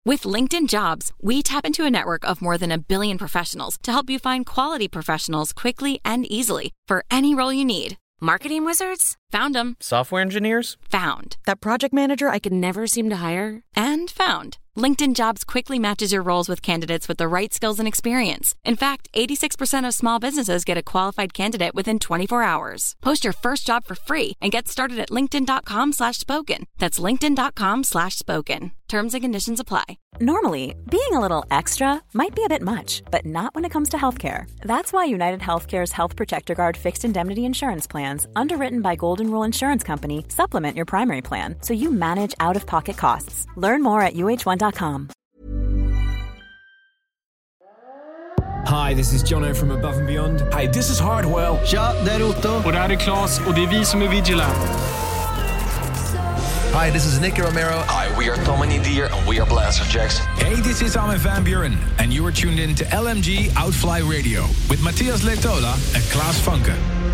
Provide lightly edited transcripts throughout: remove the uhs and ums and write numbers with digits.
With LinkedIn Jobs, we tap into a network of more than 1 billion professionals to help you find quality professionals quickly and easily for any role you need. Marketing wizards? Found them. Software engineers? Found. That project manager I could never seem to hire? And found. LinkedIn Jobs quickly matches your roles with candidates with the right skills and experience. In fact, 86% of small businesses get a qualified candidate within 24 hours. Post your first job for free and get started at linkedin.com/spoken. That's linkedin.com/spoken. Terms and conditions apply. Normally, being a little extra might be a bit much, but not when it comes to healthcare. That's why United Healthcare's Health Protector Guard fixed indemnity insurance plans, underwritten by Golden Rule Insurance Company, supplement your primary plan so you manage out-of-pocket costs. Learn more at uh1.com. Hi, this is Jono from Above and Beyond. Hi, this is Hardwell. Tja, det är Otto. Och det här är Claes och det är vi som är Vigilant. Hi, this is Nicky Romero. Hi, we are Tom and Idir and we are Blasterjaxx. Hey, this is Armin van Buuren and you are tuned in to LMG Outfly Radio with Matthias Letola and Klaas Funke.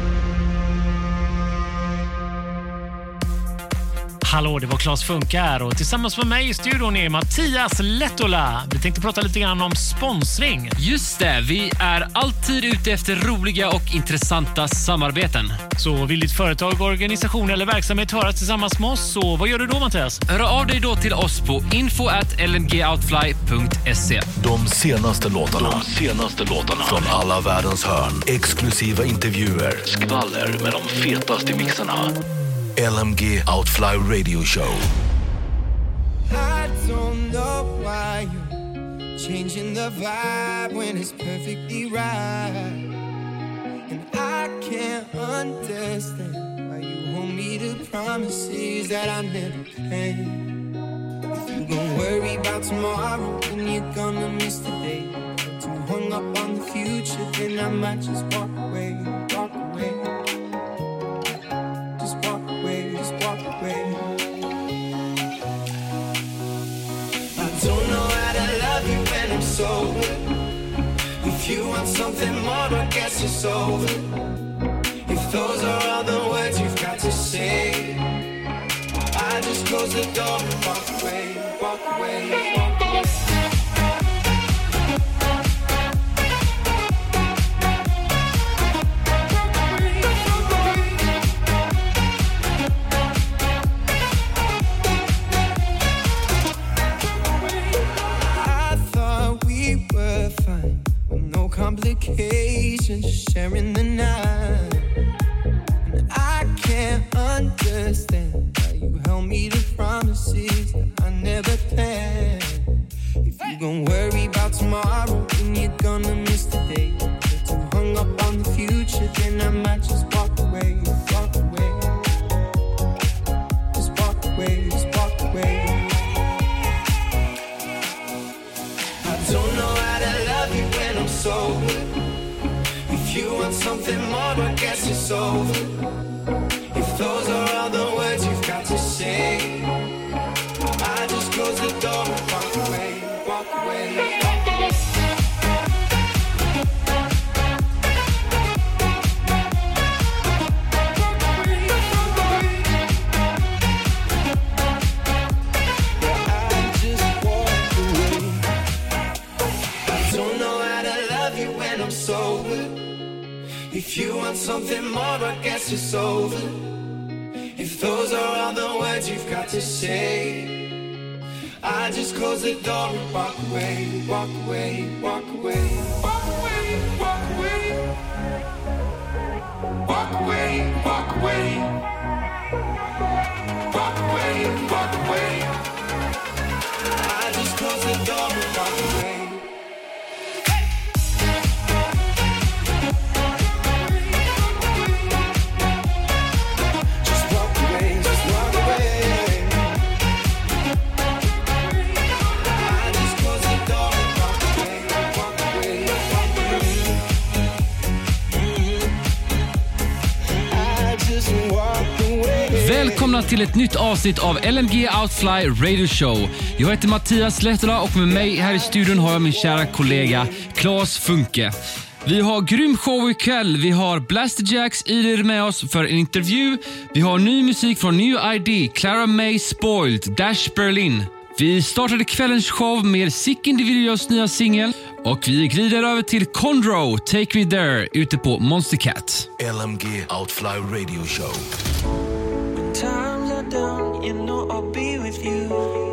Hallå, det var Klaas Funke här och tillsammans med mig i studion är Mattias Letola. Vi tänkte prata lite grann om sponsring. Just det, vi är alltid ute efter roliga och intressanta samarbeten. Så vill ditt företag, organisation eller verksamhet höras tillsammans med oss, så vad gör du då, Mattias? Hör av dig då till oss på info@lngoutfly.se. De senaste låtarna från alla världens hörn. Exklusiva intervjuer, skvaller med de fetaste mixarna. LMG Outfly Radio Show. I don't know why you're changing the vibe when it's perfectly right. And I can't understand why you hold me to promises that I never kept. If you're gonna worry about tomorrow, then you're gonna miss the day. If you're too hung up on the future, then I might just walk away, walk away. Sober. If you want something more, I guess it's over. If those are all the words you've got to say, I just close the door and walk away, walk away, walk away. Complications, just sharing the night. And I can't understand why you held me to promises that I never planned. If you're gonna worry about tomorrow, then you're gonna miss the day. If you're too hung up on the future, then I might just walk away, walk away. Just walk away, just walk away. I don't know how to love you when I'm sober. If you want something more, I guess it's over. If those are all the words you've got to say, I just close the door and walk away, walk away, walk away. If you want something more, I guess it's over. If those are all the words you've got to say, I just close the door and walk away, walk away, walk away, walk away, walk away, walk away, walk away, walk away, walk away. I just close the door and walk away. Välkomna till ett nytt avsnitt av LMG Outfly Radio Show. Jag heter Mattias Letola och med mig här i studion har jag min kära kollega Klaas Funke. Vi har grym show ikväll. Vi har Blasterjaxx Idir med oss för en intervju. Vi har ny musik från New ID, Clara May Spoiled, Dash Berlin. Vi startade kvällens show med Sick Individuals nya singel och vi glider över till Condro, Take Me There, ute på Monster Cat. LMG Outfly Radio Show. When times are down, you know I'll be with you.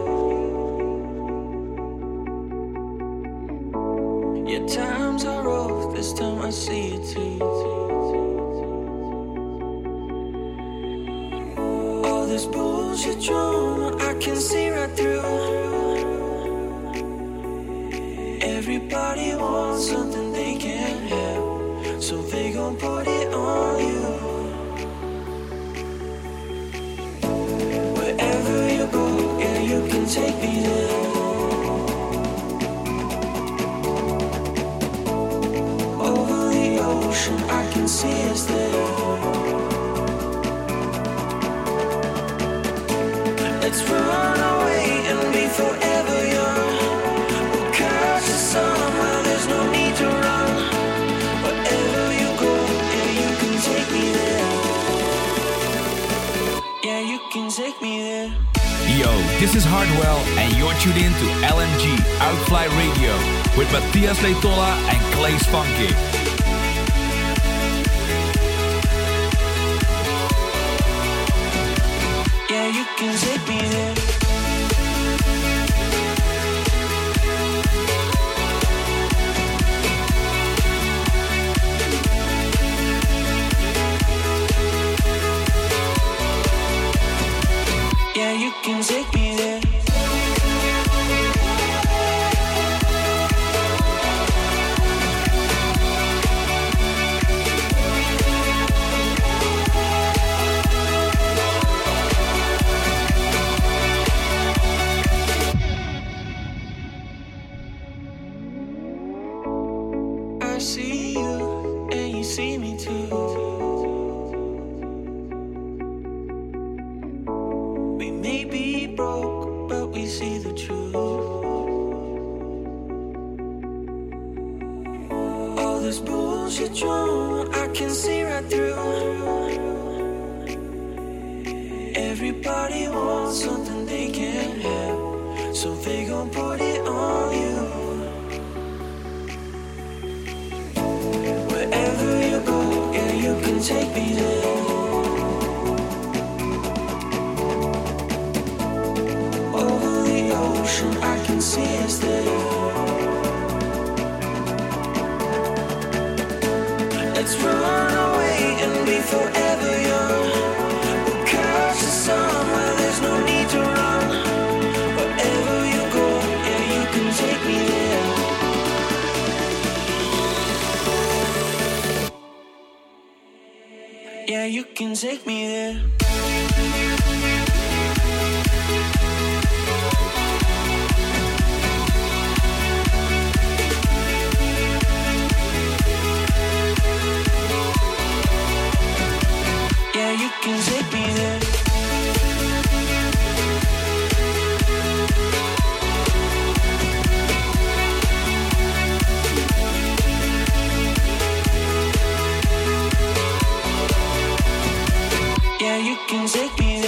Your times are rough, this time I see it too. All this bullshit drama, I can see right through. Everybody wants something they can't have, so they gon' put it on you. Wherever you go, yeah, you can take me there. Over the ocean, I can see us there. Let's run away and be forever young. We'll catch the sun where there's no need to run. Wherever you go, yeah, you can take me there. Yeah, you can take me there. Yo, this is Hardwell, and you're tuned in to LMG Outfly Radio with Matthias Leitola and Claes Funky. Yeah, you can take me there. Yeah, you can take me there. I see you, and you see me too. We may be broke, but we see the truth. All this bullshit drama, I can see right through. Everybody wants something they can't have, so they gon' put it on you. Wherever you go, yeah, you can take me there. Over the ocean, I can see us there. Let's run away and be forever young. We'll catch the sun where there's no need to run. Wherever you go, yeah, you can take me there. Yeah, you can take me there. Yeah, you can take me there. Yeah, you can take me there.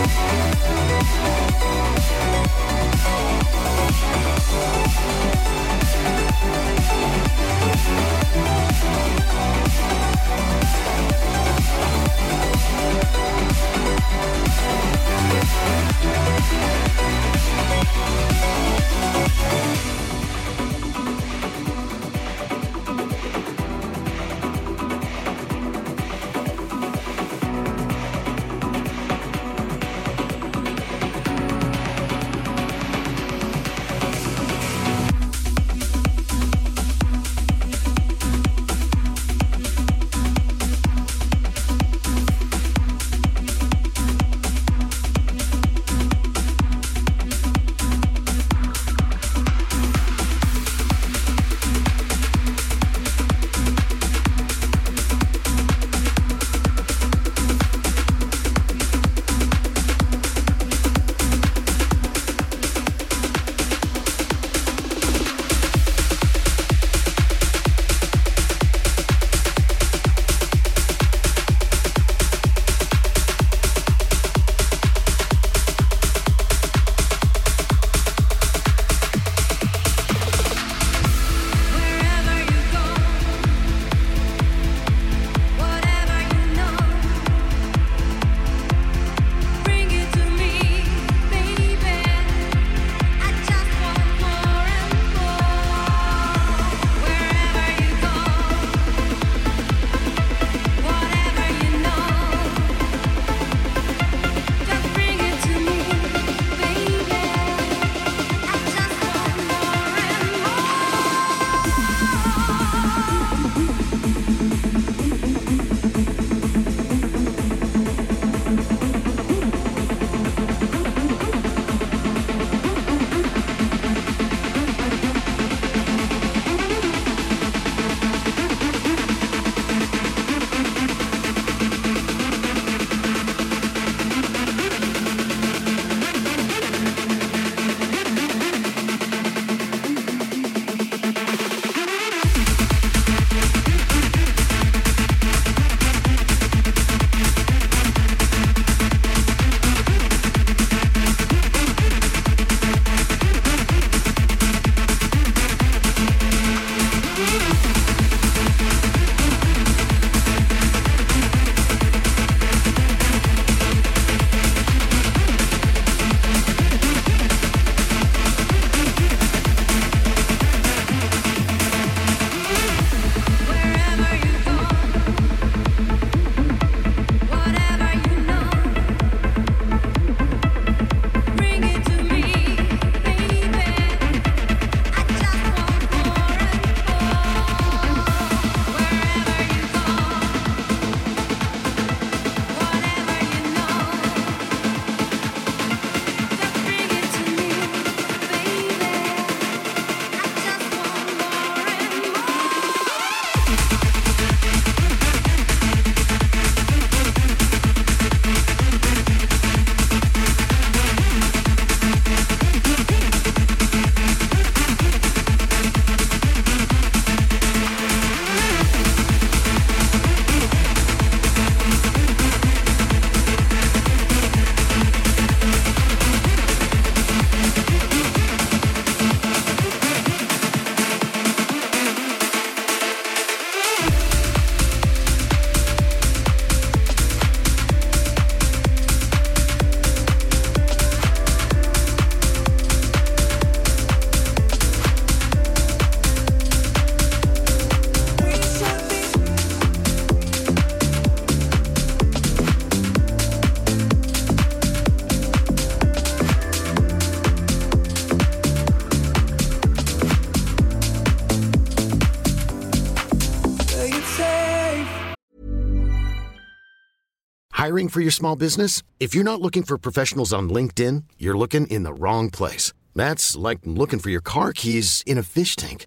Hiring for your small business? If you're not looking for professionals on LinkedIn, you're looking in the wrong place. That's like looking for your car keys in a fish tank.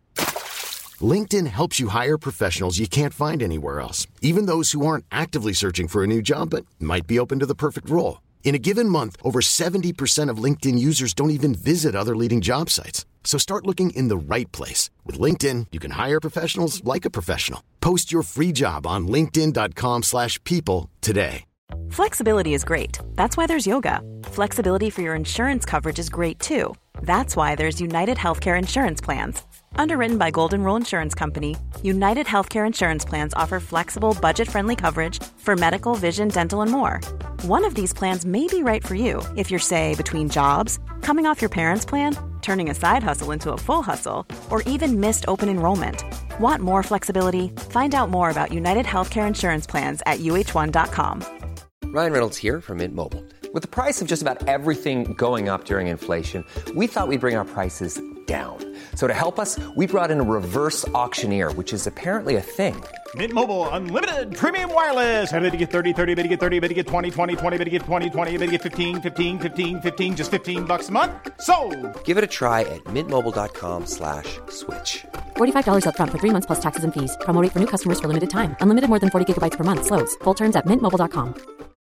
LinkedIn helps you hire professionals you can't find anywhere else, even those who aren't actively searching for a new job but might be open to the perfect role. In a given month, over 70% of LinkedIn users don't even visit other leading job sites. So start looking in the right place. With LinkedIn, you can hire professionals like a professional. Post your free job on linkedin.com/people today. Flexibility is great. That's why there's yoga. Flexibility for your insurance coverage is great too. That's why there's United Healthcare Insurance Plans. Underwritten by Golden Rule Insurance Company, United Healthcare Insurance Plans offer flexible, budget-friendly coverage for medical, vision, dental, and more. One of these plans may be right for you if you're, say, between jobs, coming off your parents' plan, turning a side hustle into a full hustle, or even missed open enrollment. Want more flexibility? Find out more about United Healthcare Insurance Plans at uh1.com. Ryan Reynolds here from Mint Mobile. With the price of just about everything going up during inflation, we thought we'd bring our prices down. So to help us, we brought in a reverse auctioneer, which is apparently a thing. Mint Mobile Unlimited Premium Wireless. How to get 30, 30, bit to get 30, bit to get 20, 20, 20, bit to get 20, 20, bit to get 15, 15, 15, 15, just $15 a month? Sold! Give it a try at mintmobile.com/switch. $45 up front for 3 months plus taxes and fees. Promo rate for new customers for limited time. Unlimited more than 40 gigabytes per month. Slows full terms at mintmobile.com.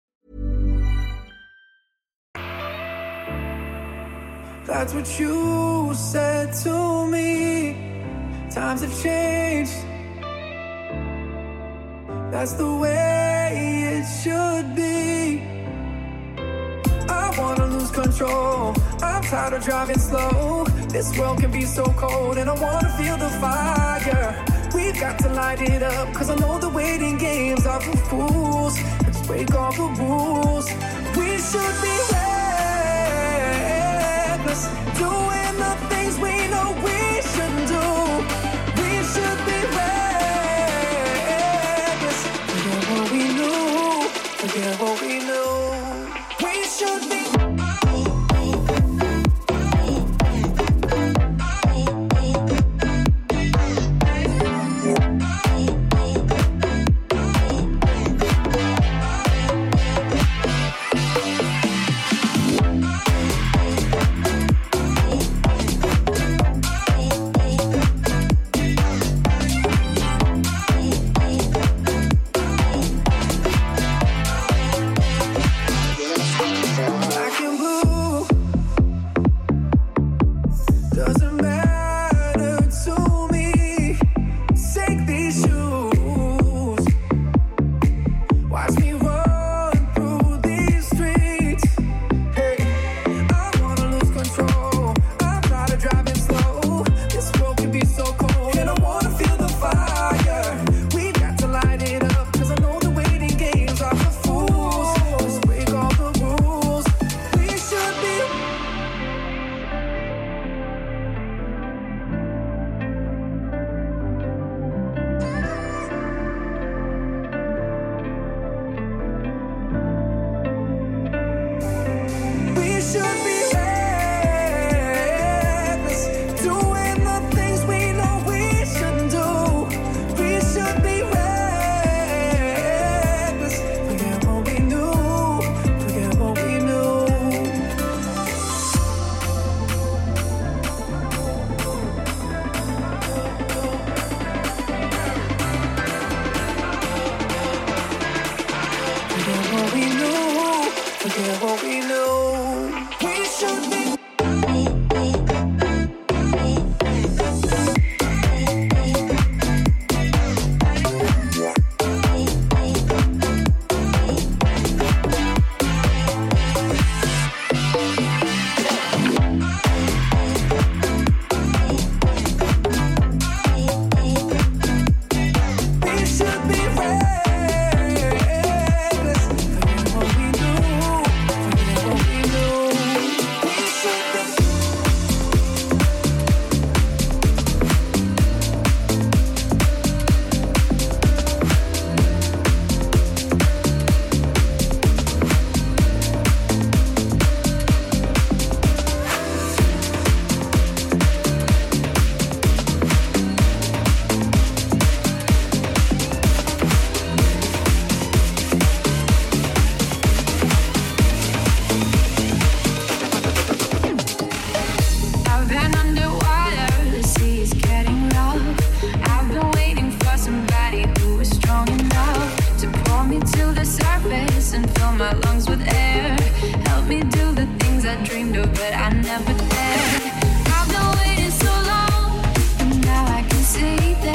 That's what you said to me. Times have changed. That's the way it should be. I wanna lose control. I'm tired of driving slow. This world can be so cold, and I wanna feel the fire. We've got to light it up, cause I know the waiting games are for fools. Let's break all the rules. We should be reckless, doing the things we know we shouldn't do. We should be reckless, forget what we knew, forget what we knew. We should be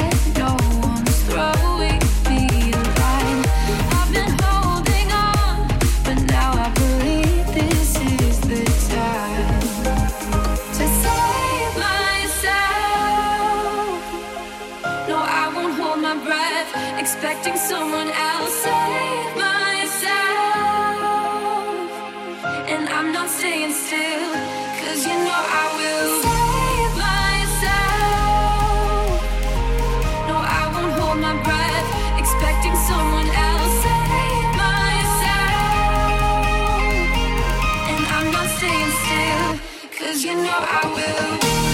throwing me a line. I've been holding on expecting someone else. Save myself, and I'm not staying still, 'cause you know I will. Save myself, no, I won't hold my breath, expecting someone else. Save myself, and I'm not staying still, 'cause you know I will.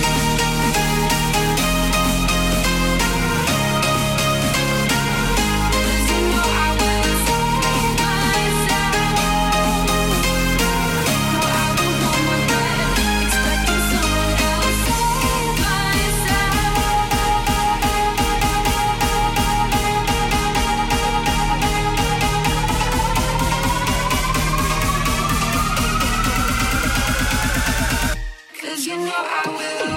You know I will.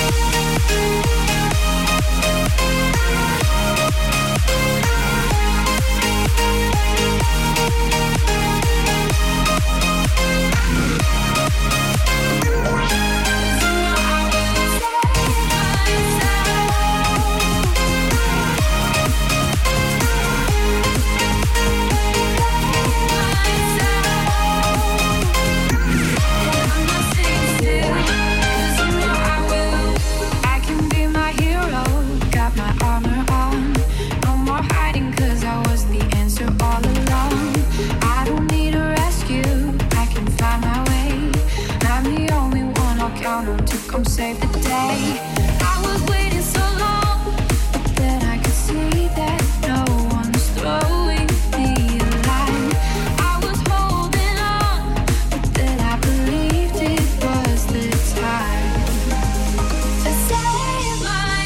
Come save the day. I was waiting so long, but then I could see that no one's throwing me a line. I was holding on, but then I believed it was the time to save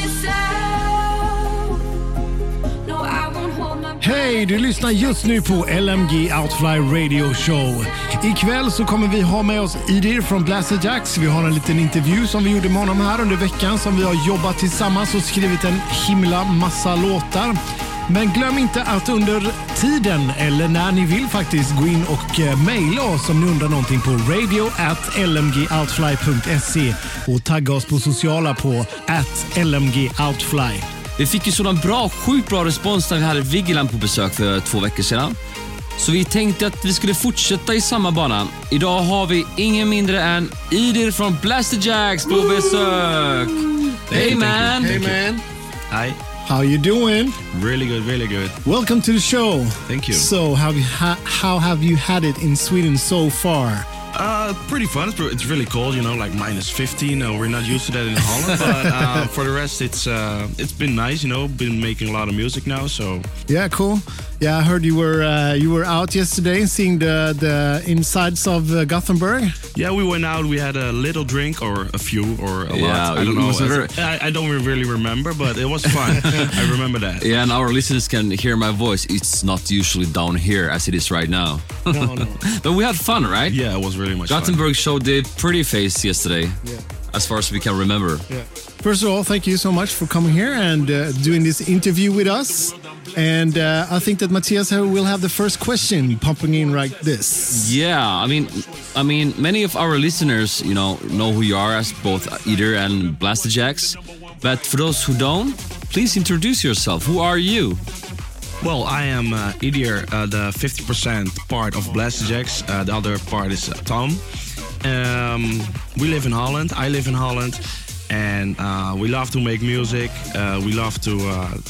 myself. No, I won't hold my breath. Hej, du lyssnar just nu på LMG Outfly Radio Show. Ikväll så kommer vi ha med oss Idir från Blaster Jacks. Vi har en liten intervju som vi gjorde med honom här under veckan, som vi har jobbat tillsammans och skrivit en himla massa låtar. Men glöm inte att under tiden, eller när ni vill faktiskt, gå in och mejla oss om ni undrar någonting på radio@lmgoutfly.se och tagga oss på sociala på @lmgoutfly. Vi fick ju sådan sjukt bra respons när vi hade Vigeland på besök för 2 veckor sedan. Så vi tänkte att vi skulle fortsätta i samma bana. Idag har vi ingen mindre än Idir från Blaster Jacks på besök. Hey man! Hey man! Hi. How you doing? Really good, really good. Welcome to the show. Thank you. So how have you had it in Sweden so far? Pretty fun. It's really cold, you know, like -15. We're not used to that in Holland, but for the rest, it's been nice, you know. Been making a lot of music now, so. Yeah, cool. Yeah, I heard you were out yesterday seeing the insides of Gothenburg. Yeah, we went out. We had a little drink, or a few, or a lot. I don't know. I don't really remember, but it was fun. I remember that. Yeah, and our listeners can hear my voice. It's not usually down here as it is right now. No. But we had fun, right? Yeah, it was really much Gothenburg fun. showed the pretty face yesterday. Yeah. As far as we can remember. Yeah. First of all, thank you so much for coming here and doing this interview with us. And I think that Matthias here will have the first question pumping in right this. Yeah, I mean, many of our listeners, you know who you are as both Idir and Blaster Jacks. But for those who don't, please introduce yourself. Who are you? Well, I am Idir, the 50% part of Blaster Jacks. The other part is Tom. We live in Holland. I live in Holland. And we love to make music. We love to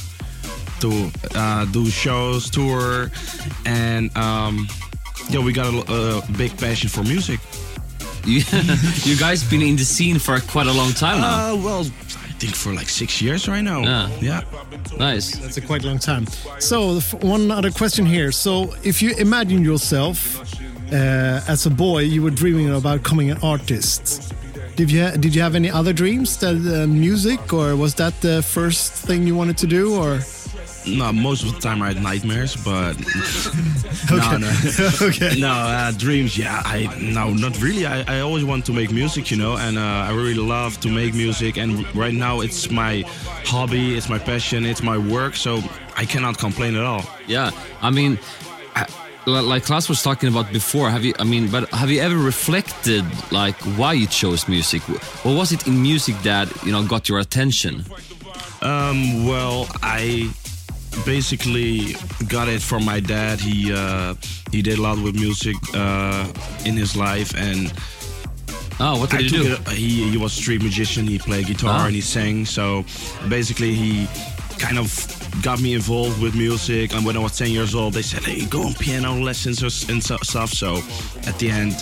do shows, tour, and we got a big passion for music. You guys been in the scene for quite a long time now. Well, I think for like 6 years right now. Yeah. Nice. That's a quite long time. So one other question here. So if you imagine yourself as a boy, you were dreaming about becoming an artist. Did you have any other dreams than music, or was that the first thing you wanted to do, or? No, most of the time I had nightmares, but okay. No. Okay. No, dreams. Yeah, not really. I always want to make music, you know, and I really love to make music. And right now, it's my hobby, it's my passion, it's my work. So I cannot complain at all. Yeah, I mean, like Klaus was talking about before. Have you ever reflected like why you chose music? What was it in music that got your attention? Well, basically got it from my dad. He did a lot with music in his life, and what did he do? He was a street musician. He played guitar and he sang. So basically, he kind of got me involved with music. And when I was 10 years old, they said, "Hey, go on piano lessons and stuff." So at the end,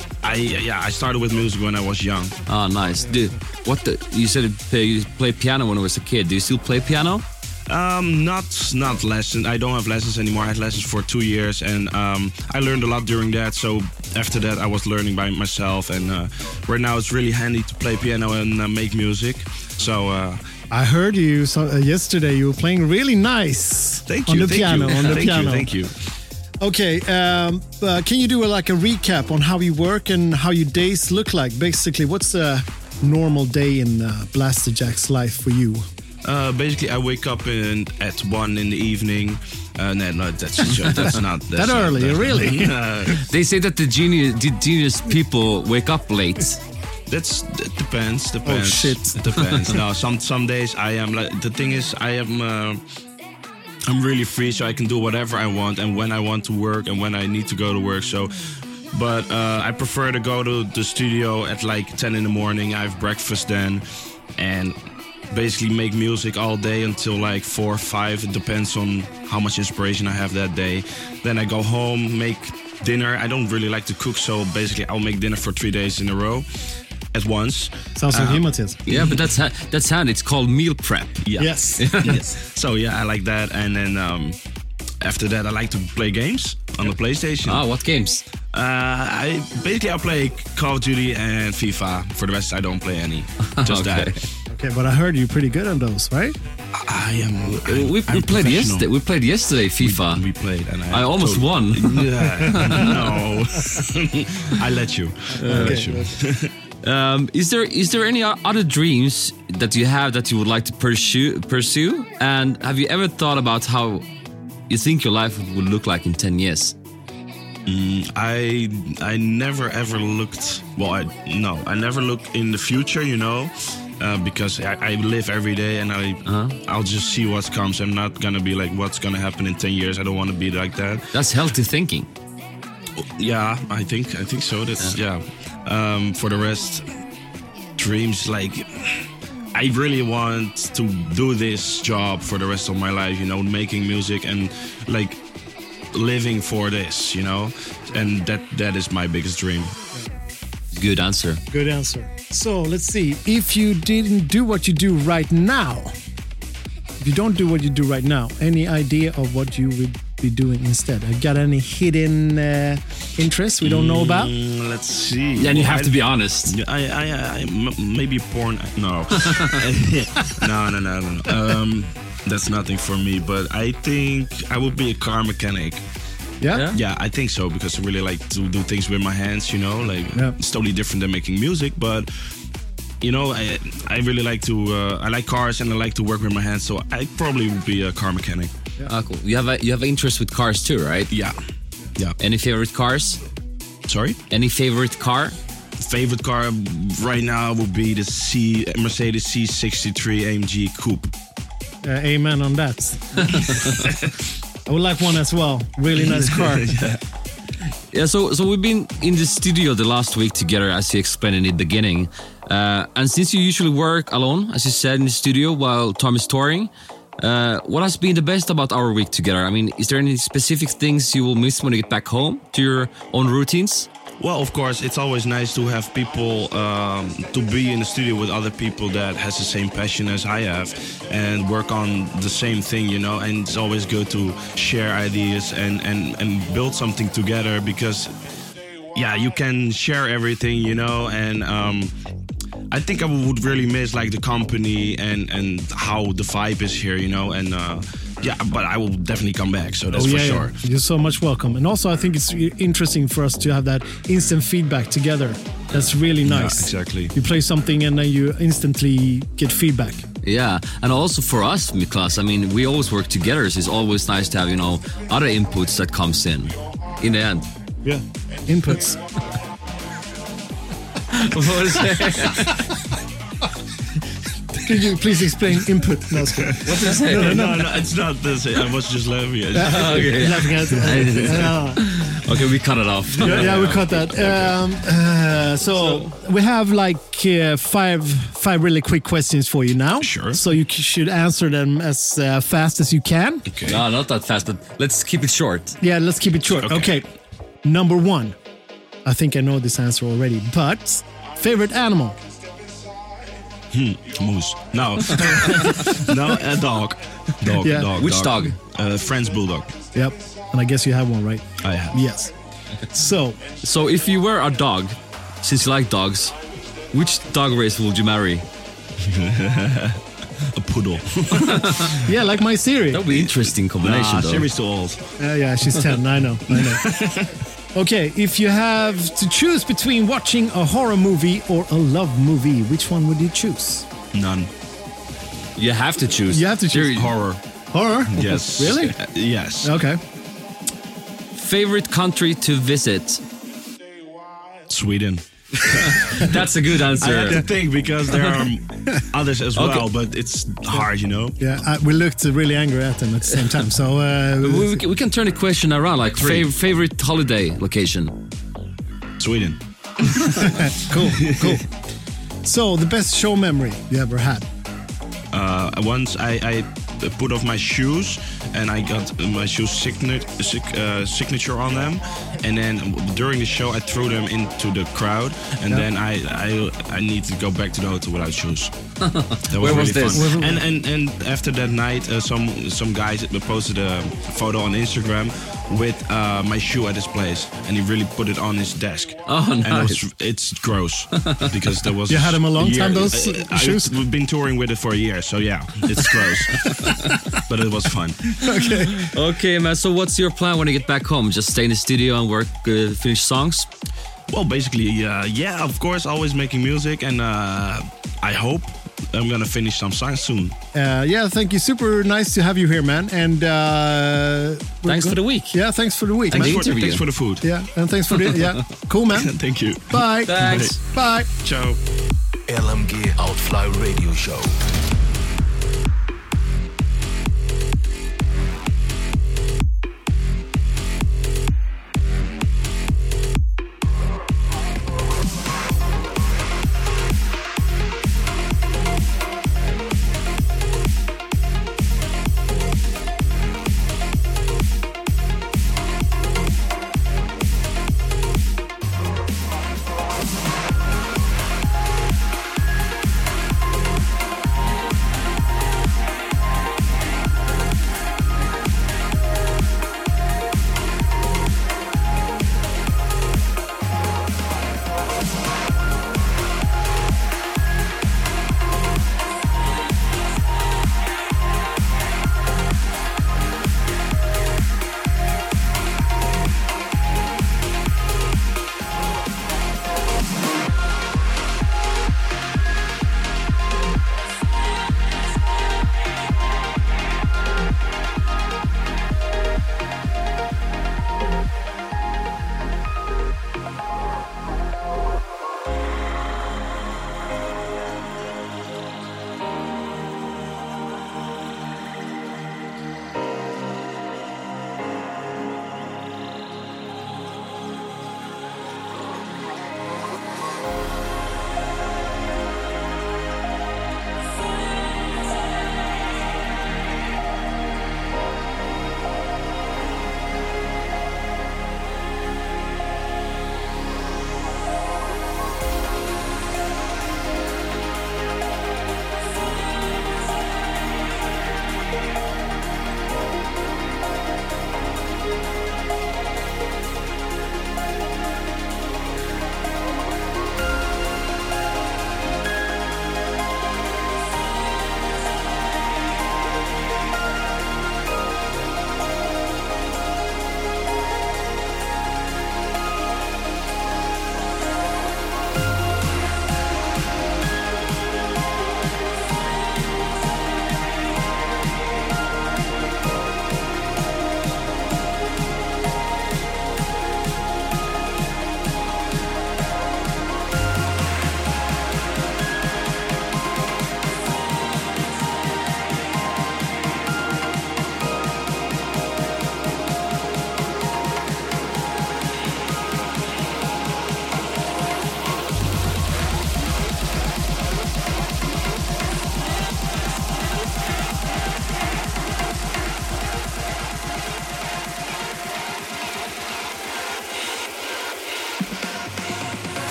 I started with music when I was young. Oh, nice. Dude, you said you played piano when I was a kid. Do you still play piano? Not lessons. I don't have lessons anymore. I had lessons for 2 years, and I learned a lot during that. So after that, I was learning by myself, and right now it's really handy to play piano and make music. So I heard you yesterday. You were playing really nice. Thank you. On the piano. Thank you. Okay, can you do a recap on how you work and how your days look like? Basically, what's a normal day in Blasterjaxx's life for you? Basically, I wake up at 1 in the evening. No, that's not that early, really. They say that the genius people wake up late. That depends. Oh shit! It depends. No, some days I am like. The thing is, I'm really free, so I can do whatever I want and when I want to work and when I need to go to work. So, but I prefer to go to the studio at like 10 in the morning. I have breakfast then, and basically make music all day until like 4 or 5. It depends on how much inspiration I have that day. Then I go home, make dinner. I don't really like to cook, so basically I'll make dinner for 3 days in a row at once. Sounds like Mattias. Yeah, but that's handy. It's called meal prep. Yeah. Yes. Yes. So yeah, I like that. And then after that, I like to play games on the PlayStation. Oh, what games? I play Call of Duty and FIFA. For the rest, I don't play any. Just that. Okay, but I heard you're pretty good on those, right? I am. We played yesterday. We played yesterday FIFA. We played, and I almost won. Yeah, no, I let you. Is there any other dreams that you have that you would like to pursue? And have you ever thought about how you think your life would look like in 10 years? I never ever looked. Well, I never look in the future. Because I live every day, and I'll just see what comes. I'm not gonna be like, what's gonna happen in 10 years. I don't want to be like that. That's healthy thinking. Yeah, I think so. That's for the rest, dreams, like I really want to do this job for the rest of my life. Making music and like living for this. And that is my biggest dream. Good answer. Good answer. So let's see. If you didn't do what you do right now, if you don't do what you do right now, any idea of what you would be doing instead? Got any hidden interests we don't know about? Let's see. Yeah, and you have to be honest. I maybe porn. No. No. That's nothing for me. But I think I would be a car mechanic. Yeah? Yeah, I think so, because I really like to do things with my hands, It's totally different than making music, but I really like to I like cars and I like to work with my hands, so I probably would be a car mechanic. Yeah. Cool. You have an interest with cars too, right? Yeah. Any favorite cars? Sorry? Any favorite car? Favorite car right now would be the Mercedes C63 AMG Coupe. Amen on that. I would like one as well. Really nice car. Yeah, so we've been in the studio the last week together, as you explained in the beginning. And since you usually work alone, as you said, in the studio while Tom is touring, what has been the best about our week together? I mean, is there any specific things you will miss when you get back home to your own routines? Well, of course, it's always nice to have people, to be in the studio with other people that has the same passion as I have and work on the same thing, and it's always good to share ideas and build something together because, you can share everything, and I think I would really miss like the company and how the vibe is here, and but I will definitely come back, so that's for sure. You're so much welcome. And also I think it's interesting for us to have that instant feedback together. That's really nice. Yeah, exactly. You play something and then you instantly get feedback. Yeah, and also for us, Miklas, I mean, we always work together, so it's always nice to have, other inputs that comes in the end. Yeah, inputs. What is it? Could you please explain input? No, it's good. What did I say? No, it's not this. I was just laughing at it. Okay. Laughing at it. Okay, we cut it off. Yeah, we cut that. So we have like five really quick questions for you now. Sure. So you should answer them as fast as you can. Okay. No, not that fast, but let's keep it short. Yeah, let's keep it short. Okay. Number 1. I think I know this answer already, but favorite animal? Moose. No. No, a dog. Yeah. Dog. Which dog? French bulldog. Yep. And I guess you have one, right? I have. Yes. So if you were a dog, since you like dogs, which dog race would you marry? A poodle. Yeah, like my Siri. That would be an interesting combination, though. Siri's too old. Yeah, she's 10. I know. Okay, if you have to choose between watching a horror movie or a love movie, which one would you choose? None. You have to choose. You have to choose. Horror. Horror? Yes. Really? Yes. Okay. Favorite country to visit? Sweden. That's a good answer. I have to think because there are others as well, but it's hard, you know. Yeah, we looked really angry at them at the same time. So we can turn the question around. Like favorite holiday location? Sweden. Cool. So the best show memory you ever had? Once I put off my shoes and I got my shoes signature on them, and then during the show I threw them into the crowd, and then I need to go back to the hotel without shoes. That was Where was really this? fun. And after that night, some guys posted a photo on Instagram with my shoe at his place, and he really put it on his desk. Oh, nice. And it's gross because there was. You had him a long time, those shoes? We've been touring with it for a year, so yeah, it's gross. But it was fun. Okay, man. So what's your plan when you get back home? Just stay in the studio and work, finish songs? Well, basically, yeah, of course, always making music, and I hope I'm gonna finish some songs soon. Yeah, thank you. Super nice to have you here, man. And thanks for the week. Yeah, thanks for the week. Thanks for the food. Yeah, and thanks for the cool, man. Thank you. Bye. Thanks. Bye. Ciao. LMG Outfly Radio Show.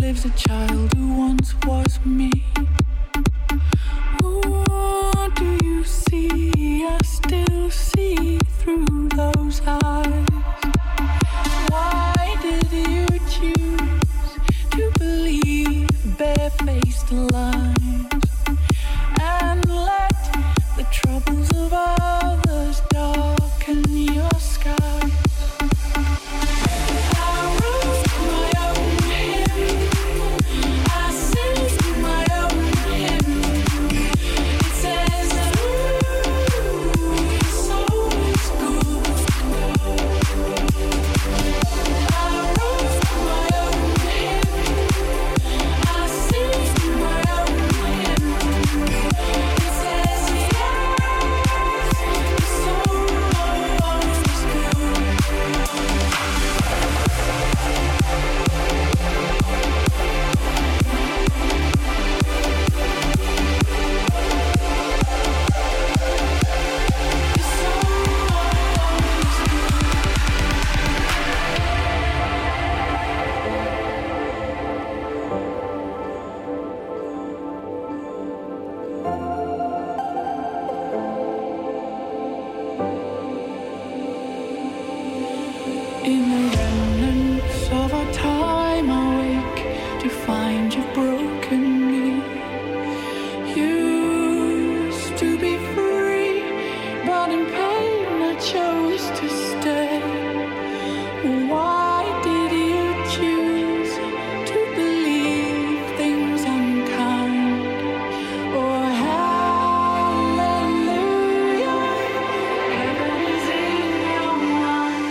lives a child who once was me. What do you see? I still see through those eyes. Why did you choose to believe bare-faced lies and let the troubles of others darken your skies? In the remnants of our time, I wake to find you've broken me. Used to be free, but in pain I chose to stay. Why did you choose to believe things unkind? Oh, hallelujah, heaven is in your mind.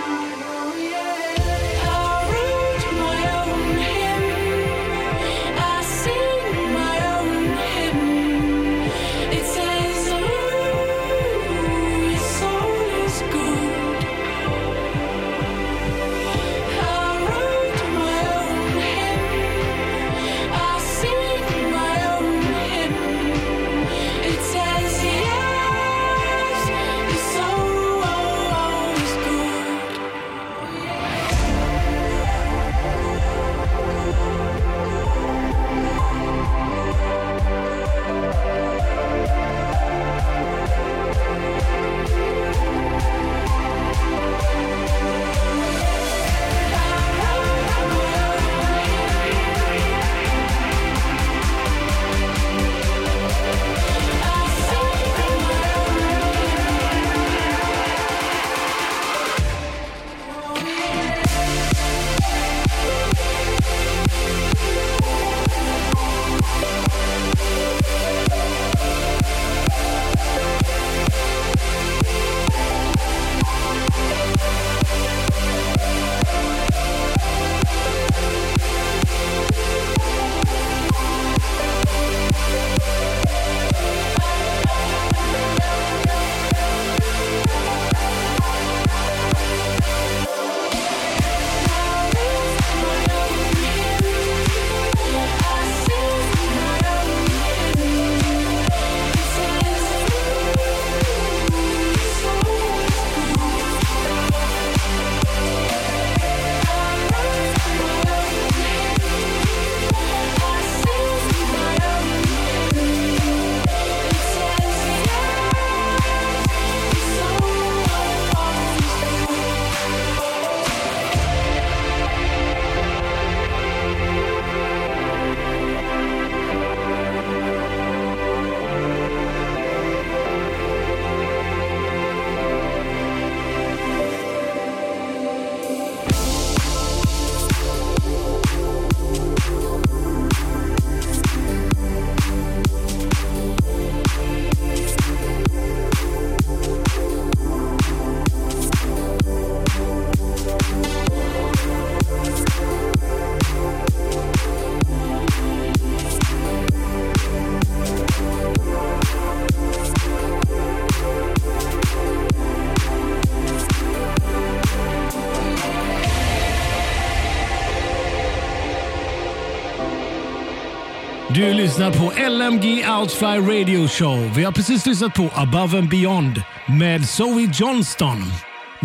Du lyssnar på LMG Outfly Radio Show. Vi har precis lyssnat på Above and Beyond med Zoe Johnston.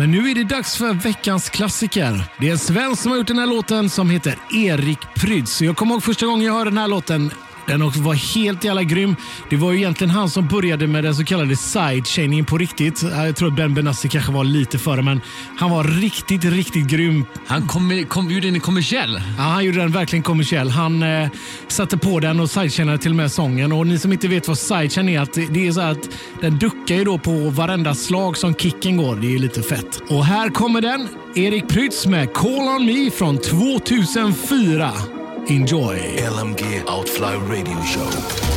Men nu är det dags för veckans klassiker. Det är en svensk som har gjort den här låten som heter Erik Prydz. Jag kommer ihåg första gången jag hörde den här låten. Den också var helt jävla grym. Det var ju egentligen han som började med den så kallade sidechainingen på riktigt. Jag tror att Ben Benassi kanske var lite före, men han var riktigt, riktigt grym. Han gjorde den kommersiell. Ja, han gjorde den verkligen kommersiell. Han satte på den och sidechainade till och med sången. Och ni som inte vet vad sidechain är, att det är så att den duckar ju då på varenda slag som kicken går. Det är lite fett. Och här kommer den. Erik Prydz med Call on Me från 2004. Enjoy. LMG Outfly Radio Show.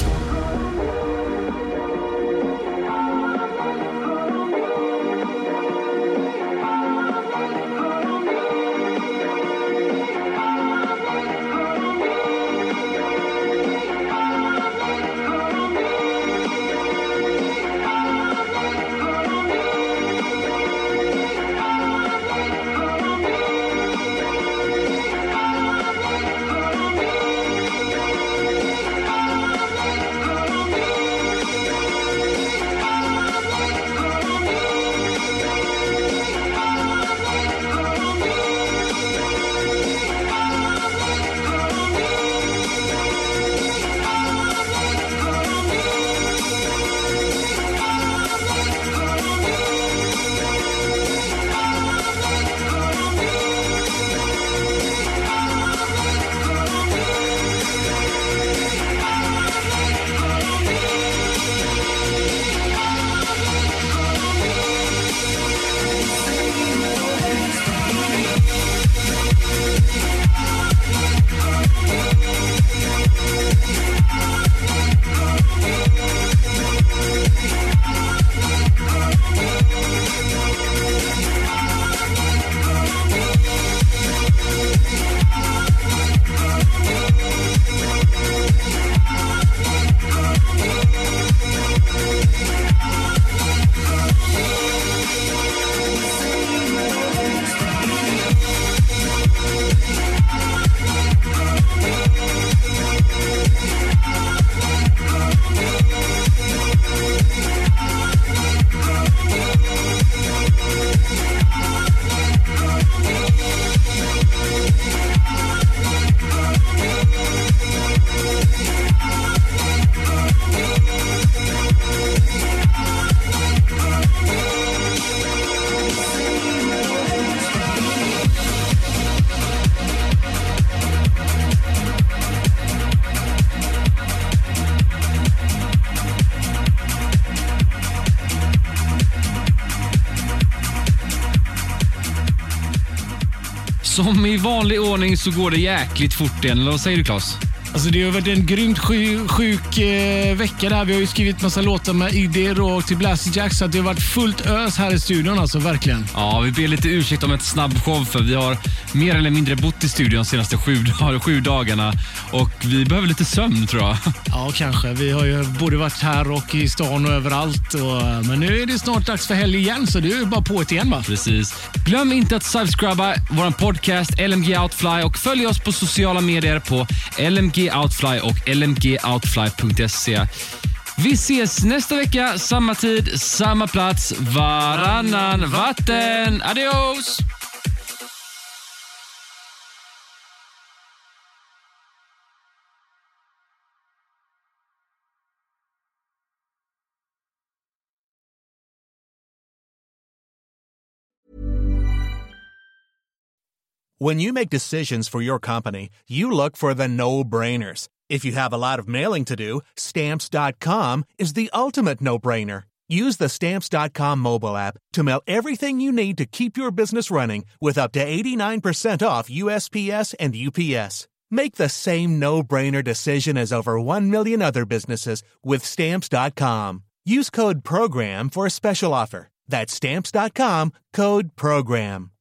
Som i vanlig ordning så går det jäkligt fort igen. Eller vad säger du, Claes? Alltså det har varit en grymt sjuk vecka där. Vi har ju skrivit massa låtar med idéer och till Blaster Jacks, så att det har varit fullt ös här i studion, alltså verkligen. Ja, vi ber lite ursäkt om ett snabb show, för vi har mer eller mindre bott i studion de senaste 7 dagarna och vi behöver lite sömn, tror jag. Ja, kanske. Vi har ju både varit här och i stan och överallt. Men nu är det snart dags för helg igen, så det är ju bara på ett igen, va? Precis. Glöm inte att subscriba vår podcast LMG Outfly och följ oss på sociala medier på LMG Outfly och lmgoutfly.se. Vi ses nästa vecka, samma tid, samma plats, varannan vatten. Adios! When you make decisions for your company, you look for the no-brainers. If you have a lot of mailing to do, Stamps.com is the ultimate no-brainer. Use the Stamps.com mobile app to mail everything you need to keep your business running with up to 89% off USPS and UPS. Make the same no-brainer decision as over 1 million other businesses with Stamps.com. Use code PROGRAM for a special offer. That's Stamps.com, code PROGRAM.